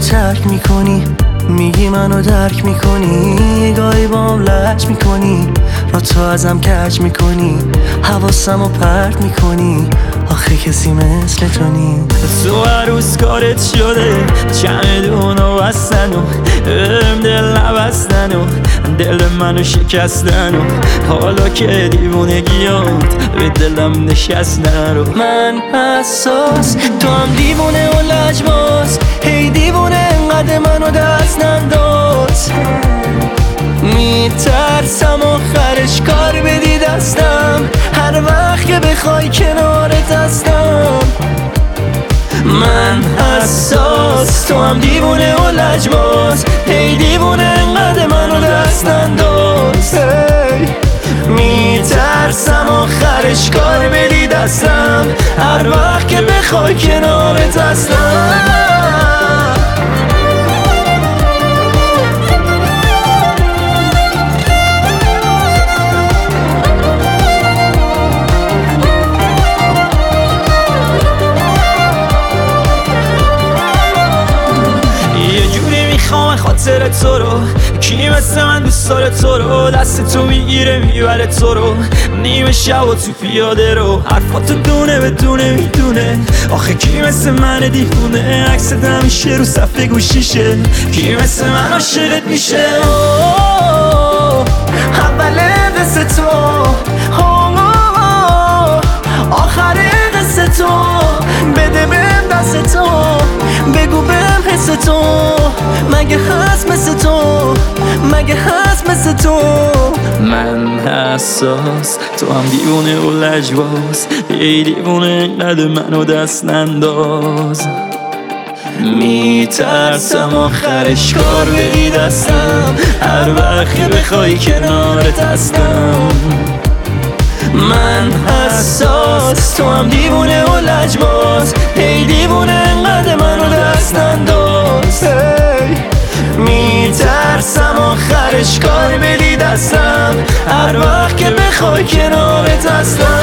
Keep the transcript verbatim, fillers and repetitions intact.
ترک میکنی، میگی منو درک میکنی، گاهی بام لج میکنی، را تو ازم کج میکنی، حواسمو پرت میکنی، آخه کسی مثل تو نی. تو عروس کارت شده چمدون و بستن و ام دل نبستن و دل منو شکستن و حالا که دیوونگیات به دلم نشستن رو. من حساس تو هم دیوونه و لجباز، هی دیوونه انقدر منو دست ننداز. میترسم آخرش کار بدی دستم، هر وقت که بخوای کنارت هستم. من حساس تو هم دیوونه و لجباز، هی دیوونه انقدر منو دست انداز. میترسم آخرش کار بدی دستم، هر وقت که بخوای کنارت هستم. خاطر تو رو کی مثل من دوست داره تو رو، دست تو میگیره میبره تو رو نیمه شب و تو پیاده رو. حرفاتو دونه به دونه میدونه، آخه کی مثل من دیوونه، عکست همیشه رو صفحه گوشیشه، کی مثل من عاشقت میشه. اول قصه تو، آخر قصه تو، بده بهم دست تو، بگو بهم حس تو، مگه هست مثل تو، مگه هست مثل تو. من حساس تو هم دیوونه و لجباز، ای دیوونه اینقدر منو دست ننداز. میترسم آخرش کار بدی دستم، هر وقت که بخوای کنارت هستم. من حساس تو هم دیوونه و لجباز، ای دیوونه انقدر منو دست انداز. میترسم آخرش کار بدی دستم، هر وقت که بخوای کنارت هستم.